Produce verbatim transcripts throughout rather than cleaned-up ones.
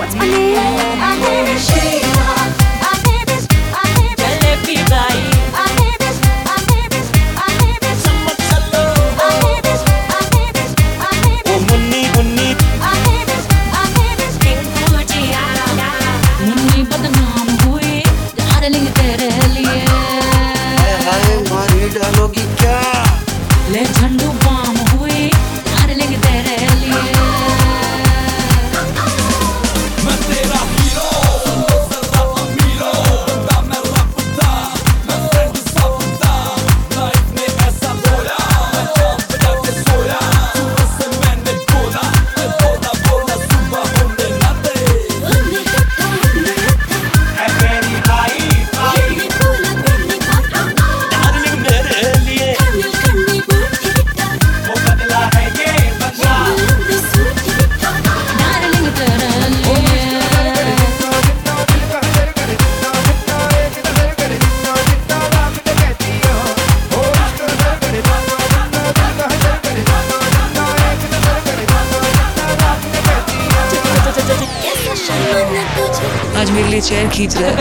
what's my name? I hate it, Sheila. I hate it, I hate it. Jalebi bai. I hate it, I hate it, I hate it. Chammak chalo. I hate it, I hate it, I hate it. Oh munni munni. I hate it, I hate it. Tinku jiya. Munni badnaam hui, darling तेरे लिए. हाय मारी डालोगी क्या? ले झंडू balm हुई, darling तेरे लिए. मैं तेरा हीरो, ज़रा अमीरो, बंदा मैं रखता, मैं फ्रेंड सबता, लाइफ ने ऐसा बोला, मैं जॉब बजा के सोया, सुबह से मैंने बोला, मैं बोला बोला सुबह होने ना दे. है मेरी हाई हाई. डार्लिंग मेरे लिए वो बदला है ये बदला. Darling तेरे लिए. आज मेरे लिए चेयर खींच रहा है,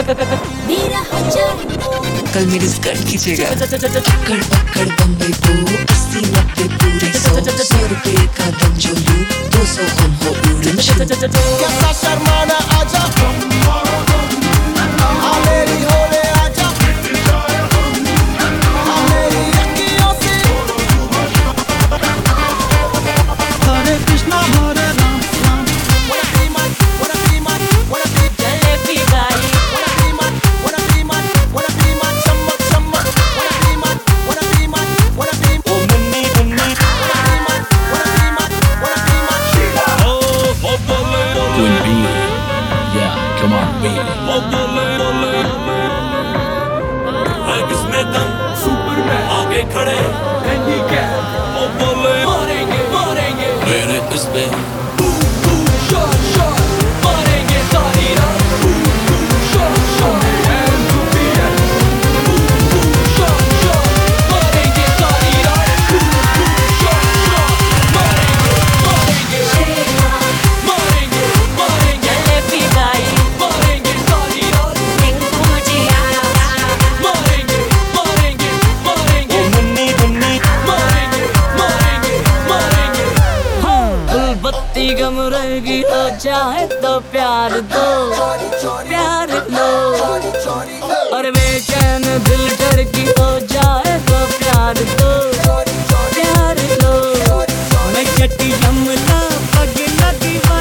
कल मेरी स्कर्ट खींचेगा. पकड़ पकड़ बम्बई को अस्सी नब्बे पूरे सौ सौ रुपए का दम जो लूं दो सौ हम हो उड़न शुरू. कैसा शर्माना आजा. आ मेरी होले आजा. आ मेरी अखियों से. हरे कृष्णा हरे Ram Ram. Wanna be my, wanna be my, wanna be Jalebi bai. wanna be my, wanna be my, wanna be my chammak chammak. Wanna be my, wanna be my, wanna be. Oh munni munni. Wanna be my, wanna be my, wanna be my. Oh oh bole Queen bee, yeah, come on bee. oh bole bole. है किसमें दम? Superman आगे खड़े handicap. ओ बोले मारेंगे मारेंगे मेरे इस पे. बूम बूम शॉट शॉट मारेंगे सारी रात. Boom boom shot shot hand to be end. Boom boom shot shot मारेंगे सारी रात. बूम बूम शॉट शॉट मारेंगे मारेंगे मारेंगे मारेंगे Jalebi bai. मारेंगे सारी रात. Tinku jiya. मारेंगे मारेंगे मारेंगे Oh munni munni. मारेंगे मारेंगे मारेंगे. बत्ती गम रहेगी हो जाए तो प्यार दो, प्यार लो. और बेचैन दिल डर की हो जाए तो प्यार दो, प्यार लो. मैं चट्टी यमला पगला दीवाना.